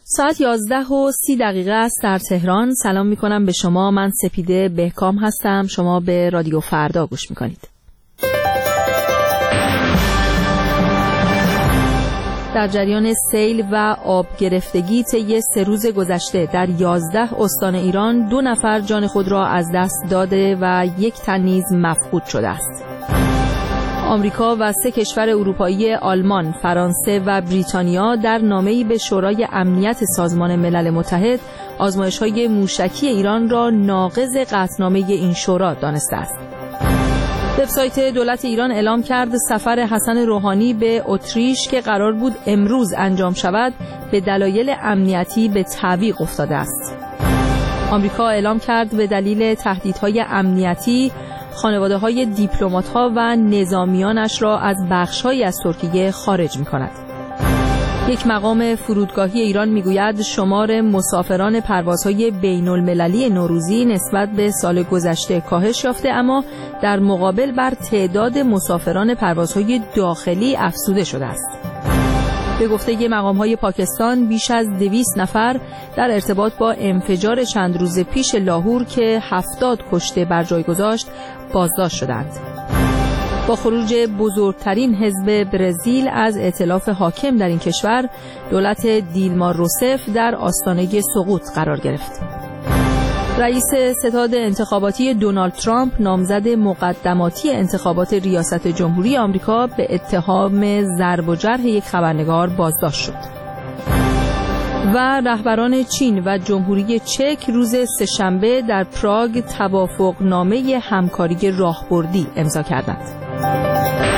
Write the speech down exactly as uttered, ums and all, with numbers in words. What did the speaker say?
ساعت یازده و سی دقیقه است در تهران. سلام می کنم به شما. من سپیده بهکام هستم. شما به رادیو فردا گوش می کنید. در جریان سیل و آب گرفتگی طی سه روز گذشته در یازده استان ایران دو نفر جان خود را از دست داده و یک تن نیز مفقود شده است. آمریکا و سه کشور اروپایی آلمان، فرانسه و بریتانیا در نامه‌ای به شورای امنیت سازمان ملل متحد آزمایش‌های موشکی ایران را ناقض قطعنامه این شورا دانسته است. وبسایت دولت ایران اعلام کرد سفر حسن روحانی به اتریش که قرار بود امروز انجام شود به دلایل امنیتی به تعویق افتاده است. آمریکا اعلام کرد به دلیل تهدیدهای امنیتی خانواده‌های دیپلمات‌ها و نظامیانش را از بخش‌هایی از ترکیه خارج می‌کند. یک مقام فرودگاهی ایران می‌گوید شمار مسافران پروازهای بین‌المللی نوروزی نسبت به سال گذشته کاهش یافته، اما در مقابل بر تعداد مسافران پروازهای داخلی افزوده شده است. به گفته مقام‌های پاکستان بیش از دویست نفر در ارتباط با انفجار چند روز پیش لاهور که هفتاد کشته بر جای گذاشت بازداشت شدند. با خروج بزرگترین حزب برزیل از ائتلاف حاکم در این کشور، دولت دیلما روسف در آستانه سقوط قرار گرفت. رئیس ستاد انتخاباتی دونالد ترامپ نامزد مقدماتی انتخابات ریاست جمهوری آمریکا به اتهام ضرب و جرح یک خبرنگار بازداشت شد. و رهبران چین و جمهوری چک روز سه‌شنبه در پراگ توافقنامه همکاری راهبردی امضا کردند.